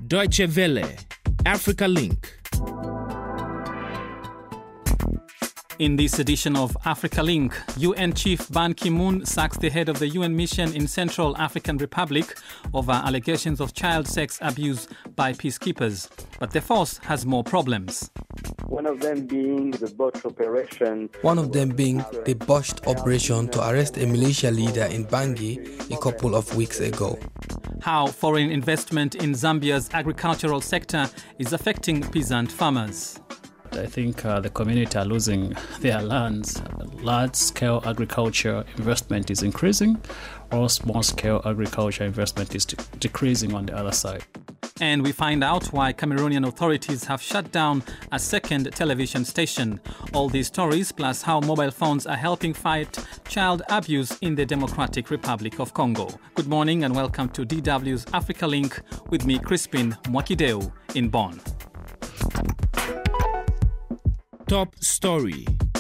Deutsche Welle, Africa Link. In this edition of Africa Link, UN Chief Ban Ki-moon sacks the head of the UN mission in Central African Republic over allegations of child sex abuse by peacekeepers. But the force has more problems. One of them being the botched operation to arrest a militia leader in Bangui a couple of weeks ago. How foreign investment in Zambia's agricultural sector is affecting peasant farmers. I think the community are losing their lands. Large-scale agriculture investment is increasing, or small-scale agriculture investment is decreasing on the other side. And we find out why Cameroonian authorities have shut down a second television station. All these stories, plus how mobile phones are helping fight child abuse in the Democratic Republic of Congo. Good morning and welcome to DW's Africa Link with me, Crispin Mwakideu, in Bonn. Top story.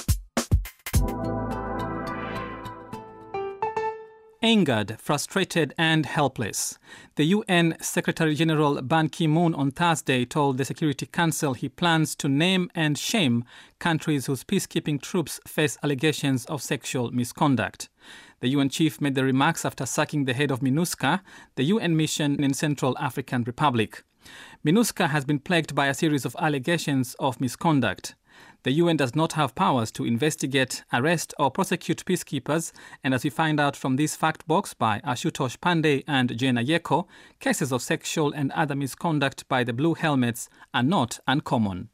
Angered, frustrated and helpless. The UN Secretary-General Ban Ki-moon on Thursday told the Security Council he plans to name and shame countries whose peacekeeping troops face allegations of sexual misconduct. The UN chief made the remarks after sacking the head of MINUSCA, the UN mission in Central African Republic. MINUSCA has been plagued by a series of allegations of misconduct. The UN does not have powers to investigate, arrest or prosecute peacekeepers, and as we find out from this fact box by Ashutosh Pandey and Jane Ayeko, cases of sexual and other misconduct by the Blue Helmets are not uncommon.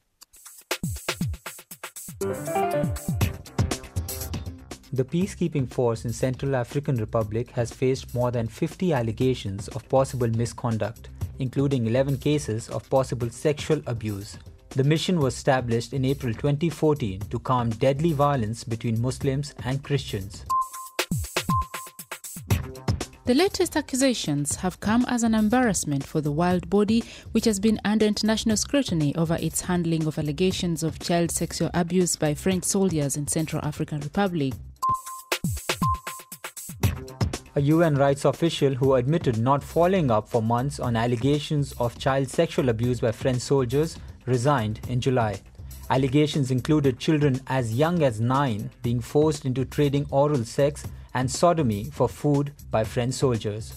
The peacekeeping force in Central African Republic has faced more than 50 allegations of possible misconduct, including 11 cases of possible sexual abuse. The mission was established in April 2014 to calm deadly violence between Muslims and Christians. The latest accusations have come as an embarrassment for the world body, which has been under international scrutiny over its handling of allegations of child sexual abuse by French soldiers in Central African Republic. A UN rights official who admitted not following up for months on allegations of child sexual abuse by French soldiers resigned in July. Allegations included children as young as 9 being forced into trading oral sex and sodomy for food by French soldiers.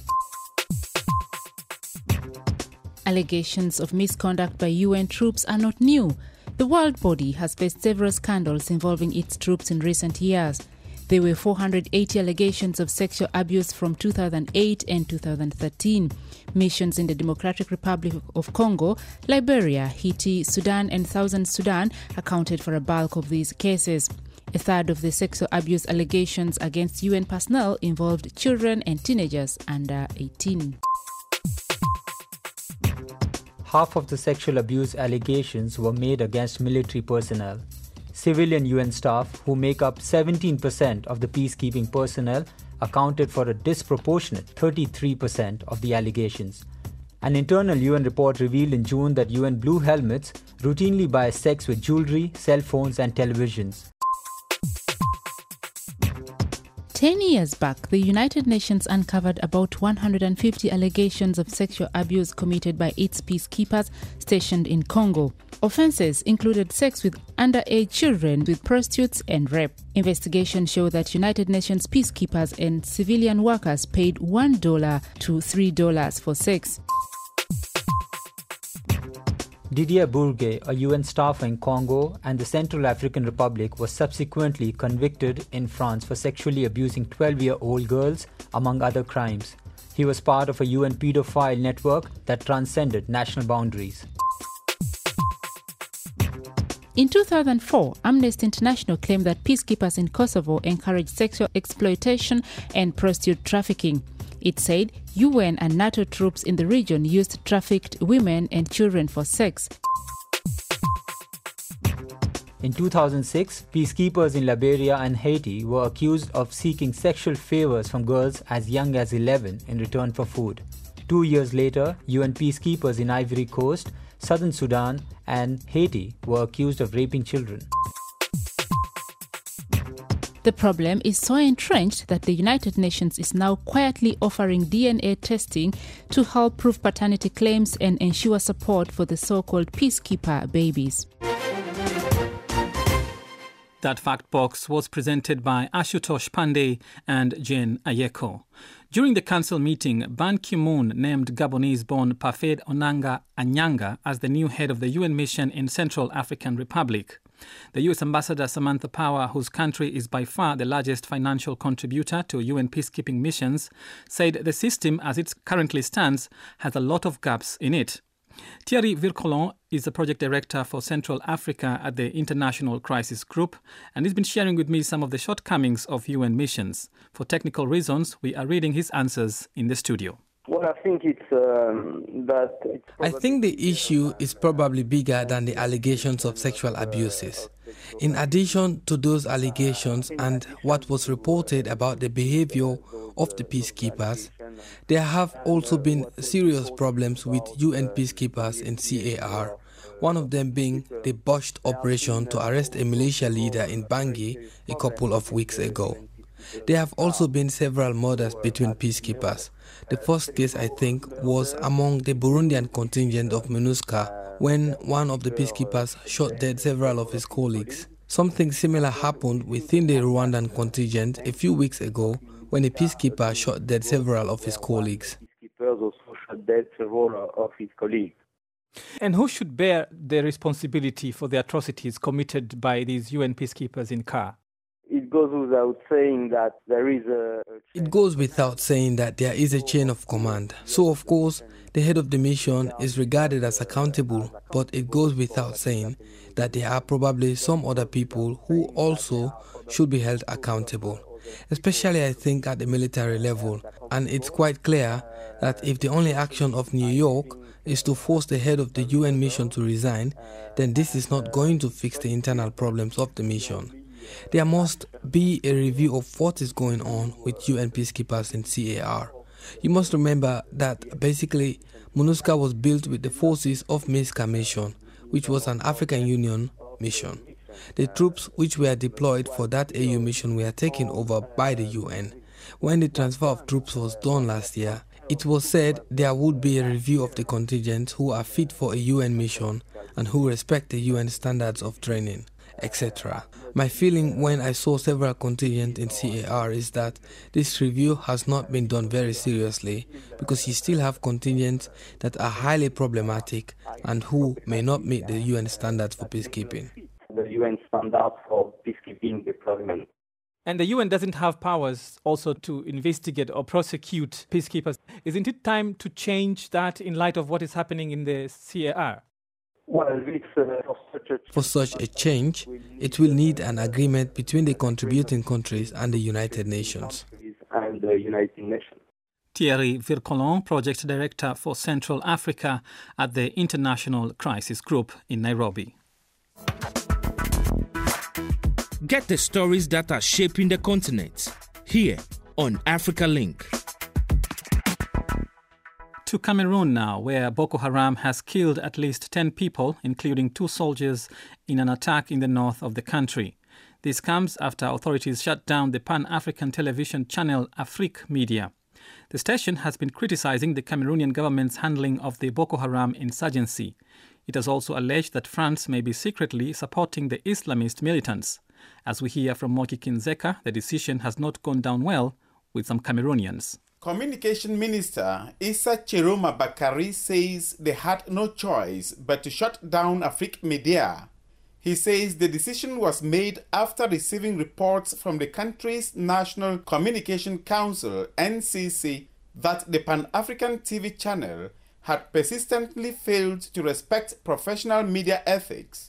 Allegations of misconduct by UN troops are not new. The world body has faced several scandals involving its troops in recent years. There were 480 allegations of sexual abuse from 2008 and 2013. Missions in the Democratic Republic of Congo, Liberia, Haiti, Sudan and Southern Sudan accounted for a bulk of these cases. A third of the sexual abuse allegations against UN personnel involved children and teenagers under 18. Half of the sexual abuse allegations were made against military personnel. Civilian UN staff, who make up 17% of the peacekeeping personnel, accounted for a disproportionate 33% of the allegations. An internal UN report revealed in June that UN Blue Helmets routinely buy sex with jewelry, cell phones and televisions. 10 years back, the United Nations uncovered about 150 allegations of sexual abuse committed by its peacekeepers stationed in Congo. Offences included sex with underage children, with prostitutes and rape. Investigations show that United Nations peacekeepers and civilian workers paid $1 to $3 for sex. Didier Bourget, a UN staffer in Congo and the Central African Republic, was subsequently convicted in France for sexually abusing 12-year-old girls, among other crimes. He was part of a UN pedophile network that transcended national boundaries. In 2004, Amnesty International claimed that peacekeepers in Kosovo encouraged sexual exploitation and prostitute trafficking. It said UN and NATO troops in the region used trafficked women and children for sex. In 2006, peacekeepers in Liberia and Haiti were accused of seeking sexual favors from girls as young as 11 in return for food. 2 years later, UN peacekeepers in Ivory Coast, Southern Sudan and Haiti were accused of raping children. The problem is so entrenched that the United Nations is now quietly offering DNA testing to help prove paternity claims and ensure support for the so-called peacekeeper babies. That fact box was presented by Ashutosh Pandey and Jane Ayeko. During the council meeting, Ban Ki-moon named Gabonese-born Parfait Onanga Anyanga as the new head of the UN mission in Central African Republic. The US Ambassador Samantha Power, whose country is by far the largest financial contributor to UN peacekeeping missions, said the system as it currently stands has a lot of gaps in it. Thierry Vircolon is the project director for Central Africa at the International Crisis Group, and he's been sharing with me some of the shortcomings of UN missions. For technical reasons, we are reading his answers in the studio. Well, I think I think the issue is probably bigger than the allegations of sexual abuses. In addition to those allegations and what was reported about the behavior of the peacekeepers, there have also been serious problems with UN peacekeepers in CAR, one of them being the botched operation to arrest a militia leader in Bangui a couple of weeks ago. There have also been several murders between peacekeepers. The first case, I think, was among the Burundian contingent of MINUSCA when one of the peacekeepers shot dead several of his colleagues. Something similar happened within the Rwandan contingent a few weeks ago when a peacekeeper shot dead several of his colleagues. And who should bear the responsibility for the atrocities committed by these UN peacekeepers in CAR? It goes without saying that there is a chain of command. So, of course, the head of the mission is regarded as accountable, but it goes without saying that there are probably some other people who also should be held accountable, especially I think at the military level. And it's quite clear that if the only action of New York is to force the head of the UN mission to resign, then this is not going to fix the internal problems of the mission. There must be a review of what is going on with UN peacekeepers in CAR. You must remember that basically MINUSCA was built with the forces of MISCA mission, which was an African Union mission. The troops which were deployed for that AU mission were taken over by the UN. When the transfer of troops was done last year, it was said there would be a review of the contingents who are fit for a UN mission and who respect the UN standards of training, etc. My feeling when I saw several contingents in CAR is that this review has not been done very seriously because you still have contingents that are highly problematic and who may not meet the UN standards for peacekeeping. The UN standards for peacekeeping deployment. And the UN doesn't have powers also to investigate or prosecute peacekeepers. Isn't it time to change that in light of what is happening in the CAR? Well, for such a change, it will need an agreement between the contributing countries and the United Nations. Thierry Vircolon, Project Director for Central Africa at the International Crisis Group in Nairobi. Get the stories that are shaping the continent here on Africa Link. To Cameroon now, where Boko Haram has killed at least 10 people, including 2 soldiers, in an attack in the north of the country. This comes after authorities shut down the Pan-African television channel Afrique Media. The station has been criticizing the Cameroonian government's handling of the Boko Haram insurgency. It has also alleged that France may be secretly supporting the Islamist militants. As we hear from Moki Kinzeka, the decision has not gone down well with some Cameroonians. Communication Minister Issa Chiroma Bakari says they had no choice but to shut down Afrique Media. He says the decision was made after receiving reports from the country's National Communication Council, NCC, that the Pan-African TV channel had persistently failed to respect professional media ethics.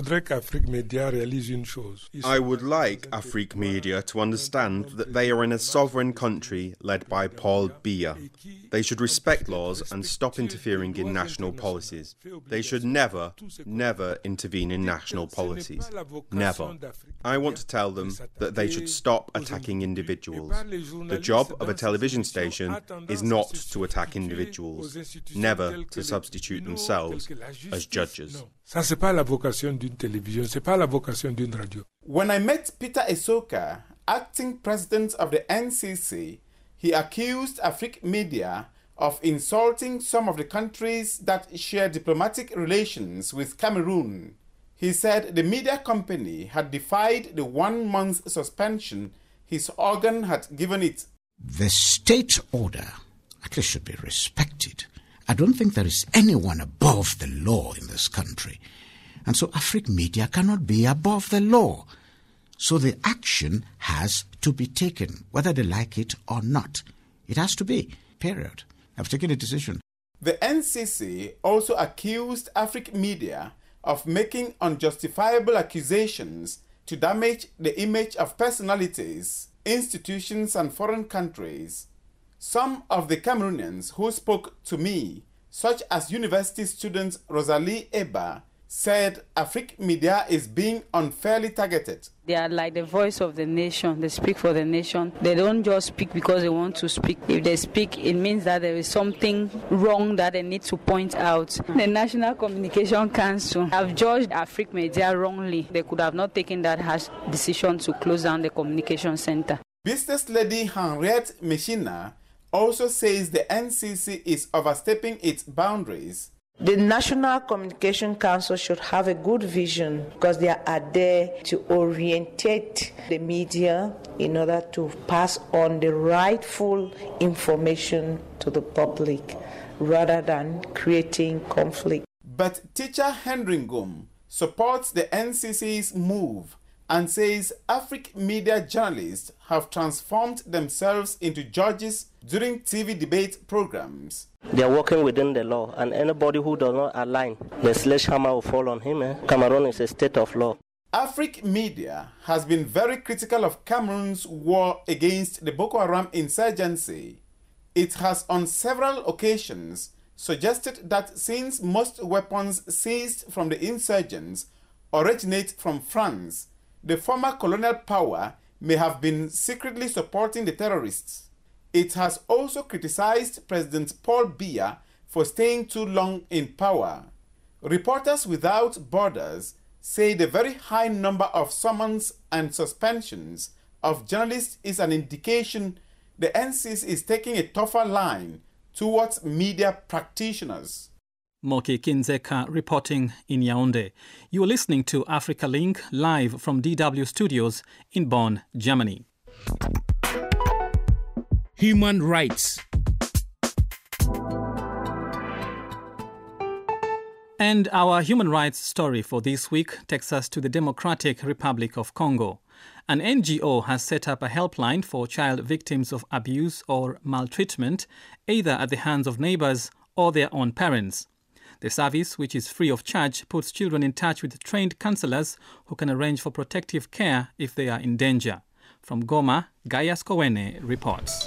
I would like Afrique Media to understand that they are in a sovereign country led by Paul Biya. They should respect laws and stop interfering in national policies. They should never, never intervene in national policies. Never. I want to tell them that they should stop attacking individuals. The job of a television station is not to attack individuals, never to substitute themselves as judges. When I met Peter Esoka, acting president of the NCC, he accused Afrique Media of insulting some of the countries that share diplomatic relations with Cameroon. He said the media company had defied the 1-month suspension his organ had given it. The state order at least should be respected. I don't think there is anyone above the law in this country. And so Afrique Media cannot be above the law. So the action has to be taken, whether they like it or not. It has to be, period. I've taken a decision. The NCC also accused Afrique Media of making unjustifiable accusations to damage the image of personalities, institutions, and foreign countries. Some of the Cameroonians who spoke to me, such as university student Rosalie Eba, said Afrique Media is being unfairly targeted. They are like the voice of the nation. They speak for the nation. They don't just speak because they want to speak. If they speak, it means that there is something wrong that they need to point out. The National Communication Council have judged Afrique Media wrongly. They could have not taken that harsh decision to close down the communication center. Business lady Henriette Meshina also says the NCC is overstepping its boundaries. The National Communication Council should have a good vision because they are there to orientate the media in order to pass on the rightful information to the public rather than creating conflict. But teacher Henry Ngum supports the NCC's move and says Afrique Media journalists have transformed themselves into judges during TV debate programs. They are working within the law, and anybody who does not align, the sledgehammer will fall on him. Cameroon is a state of law. Afrique Media has been very critical of Cameroon's war against the Boko Haram insurgency. It has on several occasions suggested that since most weapons seized from the insurgents originate from France, the former colonial power may have been secretly supporting the terrorists. It has also criticized President Paul Biya for staying too long in power. Reporters Without Borders say the very high number of summons and suspensions of journalists is an indication the NCC is taking a tougher line towards media practitioners. Moki Kinzeka reporting in Yaoundé. You are listening to Africa Link live from DW Studios in Bonn, Germany. Human rights. And our human rights story for this week takes us to the Democratic Republic of Congo. An NGO has set up a helpline for child victims of abuse or maltreatment, either at the hands of neighbors or their own parents. The service, which is free of charge, puts children in touch with trained counselors who can arrange for protective care if they are in danger. From Goma, Gaia Skowene reports.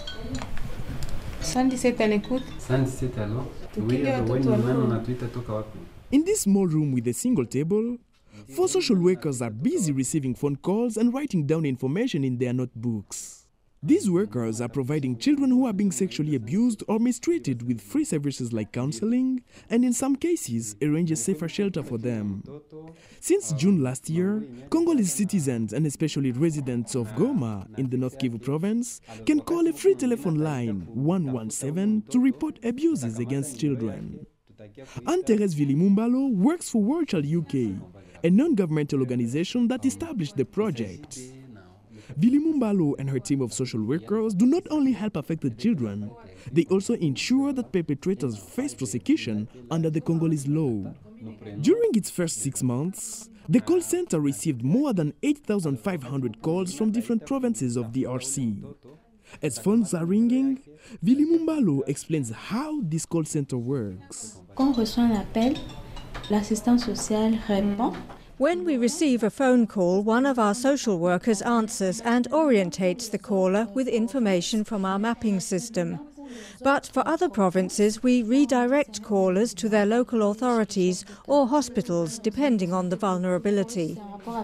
In this small room with a single table, 4 social workers are busy receiving phone calls and writing down information in their notebooks. These workers are providing children who are being sexually abused or mistreated with free services like counseling, and in some cases, arrange a safer shelter for them. Since June last year, Congolese citizens, and especially residents of Goma in the North Kivu province, can call a free telephone line 117 to report abuses against children. Anne-Thérèse Vilimumbalo works for World Child UK, a non-governmental organization that established the project. Vilimumbalo and her team of social workers do not only help affected children, they also ensure that perpetrators face prosecution under the Congolese law. During its first 6 months, the call center received more than 8,500 calls from different provinces of the RC. As phones are ringing, Vilimumbalo explains how this call center works. Quand on reçoit un appel, l'assistante sociale répond. When we receive a phone call, one of our social workers answers and orientates the caller with information from our mapping system. But for other provinces, we redirect callers to their local authorities or hospitals, depending on the vulnerability.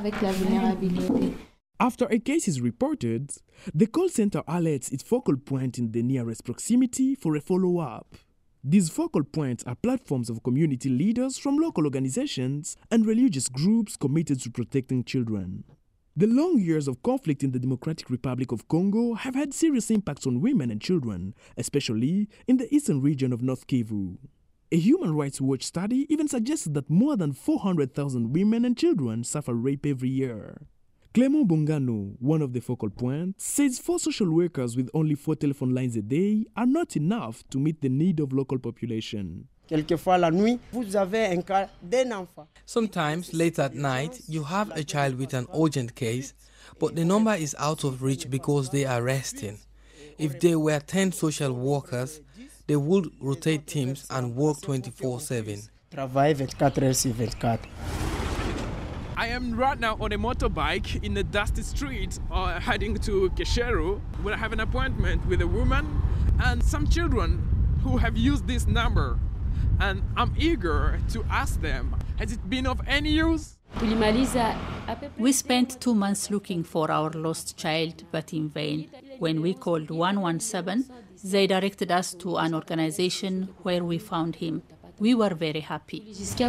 After a case is reported, the call center alerts its focal point in the nearest proximity for a follow-up. These focal points are platforms of community leaders from local organizations and religious groups committed to protecting children. The long years of conflict in the Democratic Republic of Congo have had serious impacts on women and children, especially in the eastern region of North Kivu. A Human Rights Watch study even suggests that more than 400,000 women and children suffer rape every year. Clément Bongano, one of the focal points, says 4 social workers with only 4 telephone lines a day are not enough to meet the need of local population. Sometimes, late at night, you have a child with an urgent case, but the number is out of reach because they are resting. If there were 10 social workers, they would rotate teams and work 24/7. I am right now on a motorbike in a dusty street heading to Kesheru, where I have an appointment with a woman and some children who have used this number. And I'm eager to ask them, has it been of any use? We spent 2 months looking for our lost child, but in vain. When we called 117, they directed us to an organization where we found him. We were very happy.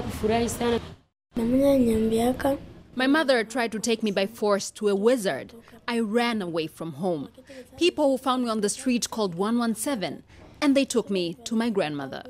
My mother tried to take me by force to a wizard. I ran away from home. People who found me on the street called 117, and they took me to my grandmother.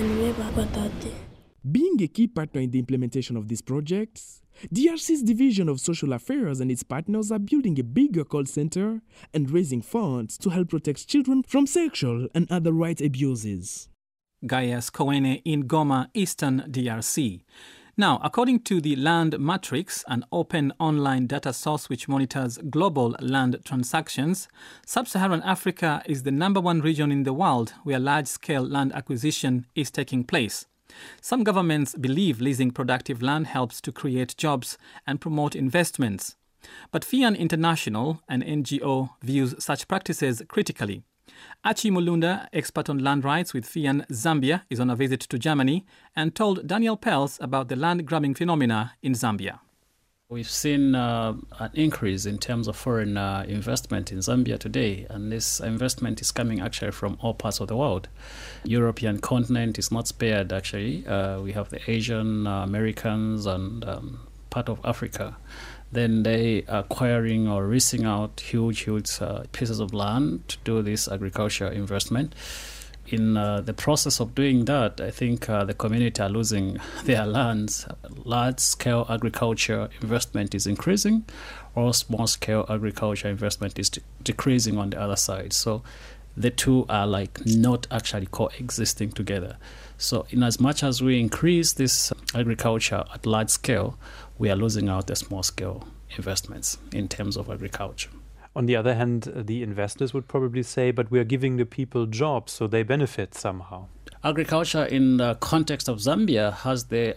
Being a key partner in the implementation of these projects, DRC's Division of Social Affairs and its partners are building a bigger call center and raising funds to help protect children from sexual and other rights abuses. Gaius Kowene in Goma, Eastern DRC. Now, according to the Land Matrix, an open online data source which monitors global land transactions, Sub-Saharan Africa is the #1 region in the world where large-scale land acquisition is taking place. Some governments believe leasing productive land helps to create jobs and promote investments. But FIAN International, an NGO, views such practices critically. Achi Mulunda, expert on land rights with FIAN Zambia, is on a visit to Germany and told Daniel Pels about the land grabbing phenomena in Zambia. We've seen an increase in terms of foreign investment in Zambia today, and this investment is coming actually from all parts of the world. European continent is not spared actually. We have the Asian, Americans, and part of Africa. Then they are acquiring or leasing out huge pieces of land to do this agriculture investment. In the process of doing that, I think the community are losing their lands. Large-scale agriculture investment is increasing, or small-scale agriculture investment is decreasing on the other side. So the two are not actually coexisting together. So in as much as we increase this agriculture at large scale, we are losing out the small-scale investments in terms of agriculture. On the other hand, the investors would probably say, but we are giving the people jobs, so they benefit somehow. Agriculture in the context of Zambia has the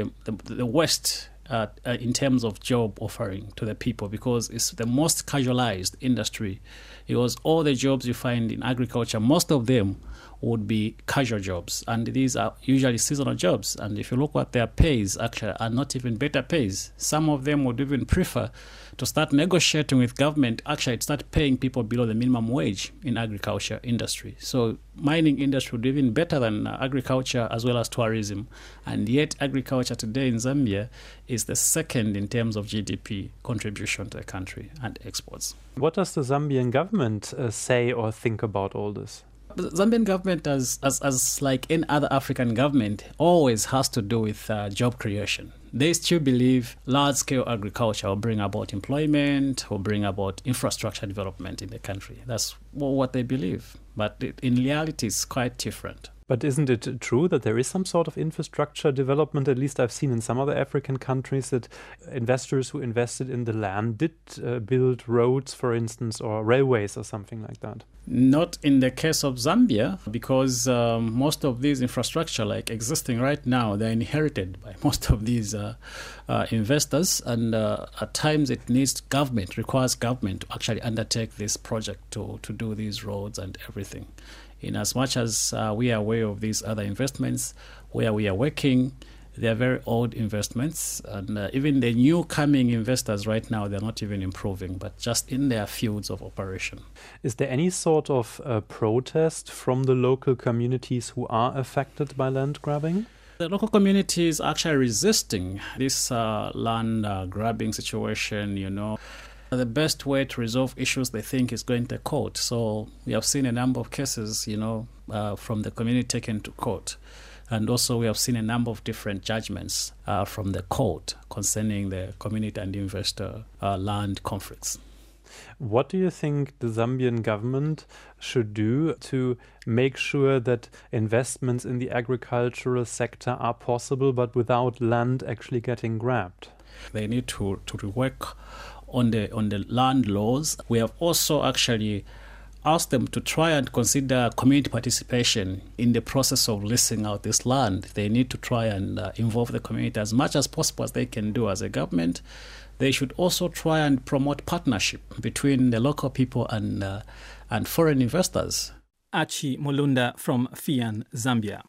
worst in terms of job offering to the people, because it's the most casualized industry. Because all the jobs you find in agriculture, most of them would be casual jobs, and these are usually seasonal jobs. And if you look at their pays, actually are not even better pays. Some of them would even prefer to start negotiating with government, actually start paying people below the minimum wage in agriculture industry. So mining industry would be even better than agriculture as well as tourism. And yet agriculture today in Zambia is the second in terms of GDP contribution to the country and exports. What does the Zambian government say or think about all this? The Zambian government, as like any other African government, always has to do with job creation. They still believe large-scale agriculture will bring about employment, will bring about infrastructure development in the country. That's what they believe. But in reality, it's quite different. But isn't it true that there is some sort of infrastructure development? At least I've seen in some other African countries that investors who invested in the land did build roads, for instance, or railways or something like that. Not in the case of Zambia, because most of these infrastructure, like existing right now, they're inherited by most of these investors. And at times it requires government to actually undertake this project to do these roads and everything. In as much as we are aware of these other investments where we are working, they are very old investments, and even the new coming investors right now, they're not even improving, but just in their fields of operation. Is there any sort of protest from the local communities who are affected by land grabbing? The local community is actually resisting this land grabbing situation, The best way to resolve issues, they think, is going to court. So we have seen a number of cases, from the community taken to court. And also we have seen a number of different judgments from the court concerning the community and investor land conflicts. What do you think the Zambian government should do to make sure that investments in the agricultural sector are possible, but without land actually getting grabbed? They need to rework on the land laws. We have also actually asked them to try and consider community participation in the process of leasing out this land. They need to try and involve the community as much as possible as they can do as a government. They should also try and promote partnership between the local people and foreign investors. Achi Mulunda from Fian, Zambia.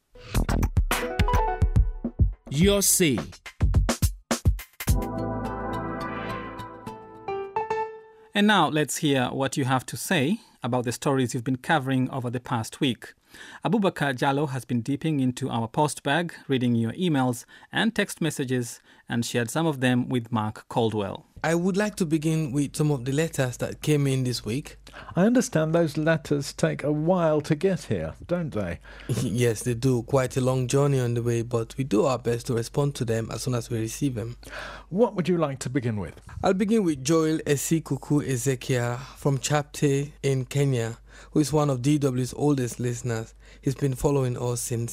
Your say. And now let's hear what you have to say about the stories you've been covering over the past week. Abubakar Jallo has been dipping into our post bag, reading your emails and text messages, and shared some of them with Mark Caldwell. I would like to begin with some of the letters that came in this week. I understand those letters take a while to get here, don't they? Yes, they do. Quite a long journey on the way, but we do our best to respond to them as soon as we receive them. What would you like to begin with? I'll begin with Joel Esikuku Ezekiel from Chapte in Kenya, who is one of DW's oldest listeners. He's been following us since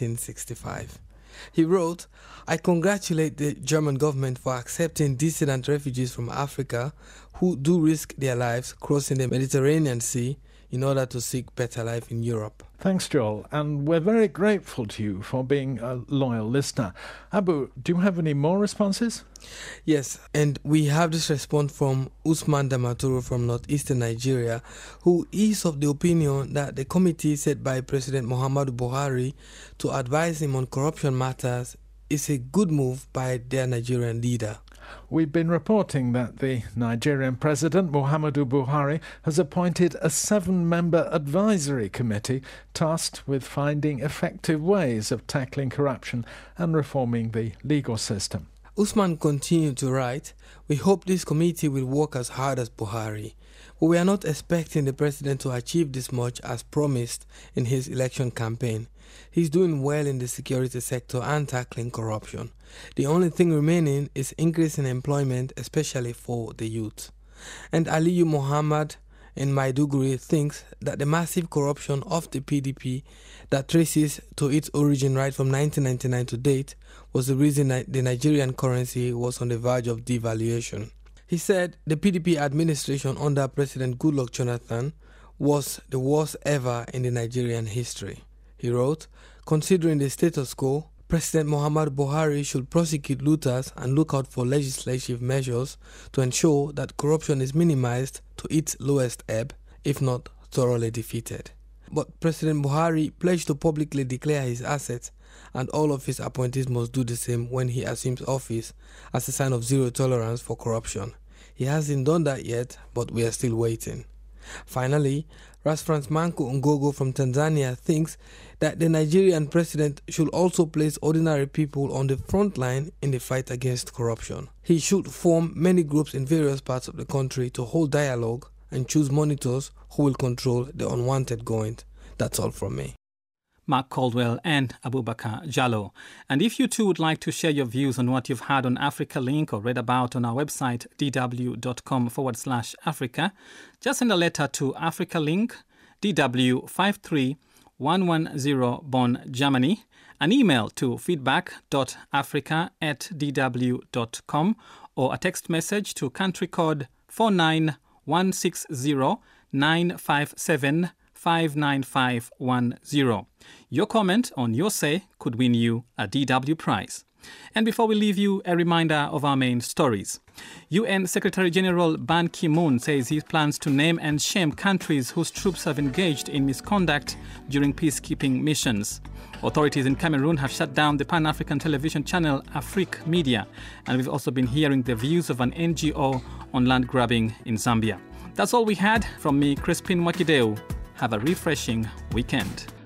1965. He wrote, I congratulate the German government for accepting dissident refugees from Africa who do risk their lives crossing the Mediterranean Sea in order to seek better life in Europe. Thanks, Joel, and we're very grateful to you for being a loyal listener. Abu, do you have any more responses? Yes, and we have this response from Usman Damaturu from northeastern Nigeria, who is of the opinion that the committee set by President Muhammadu Buhari to advise him on corruption matters is a good move by their Nigerian leader. We've been reporting that the Nigerian President, Muhammadu Buhari, has appointed a 7-member advisory committee tasked with finding effective ways of tackling corruption and reforming the legal system. Usman continued to write, we hope this committee will work as hard as Buhari. But we are not expecting the president to achieve this much as promised in his election campaign. He's doing well in the security sector and tackling corruption. The only thing remaining is increasing employment, especially for the youth. And Aliyu Muhammad in Maiduguri thinks that the massive corruption of the PDP that traces to its origin right from 1999 to date was the reason that the Nigerian currency was on the verge of devaluation. He said the PDP administration under President Goodluck Jonathan was the worst ever in the Nigerian history. He wrote, considering the status quo, President Muhammadu Buhari should prosecute looters and look out for legislative measures to ensure that corruption is minimized to its lowest ebb, if not thoroughly defeated. But President Buhari pledged to publicly declare his assets, and all of his appointees must do the same when he assumes office as a sign of zero tolerance for corruption. He hasn't done that yet, but we are still waiting. Finally, Rasfrans Manku Ngogo from Tanzania thinks that the Nigerian president should also place ordinary people on the front line in the fight against corruption. He should form many groups in various parts of the country to hold dialogue and choose monitors who will control the unwanted goings. That's all from me. Mark Caldwell and Abubakar Jallo. And if you too would like to share your views on what you've heard on Africa Link or read about on our website dw.com/Africa, just send a letter to Africa Link, DW 53110 Bonn, Germany, an email to feedback.africa@dw.com or a text message to country code 49160 957 59510. Your comment on Your Say could win you a DW prize. And before we leave you, a reminder of our main stories. UN Secretary-General Ban Ki-moon says he plans to name and shame countries whose troops have engaged in misconduct during peacekeeping missions. Authorities in Cameroon have shut down the Pan-African television channel Afrique Media, and we've also been hearing the views of an NGO on land grabbing in Zambia. That's all we had from me, Crispin Wakideu. Have a refreshing weekend.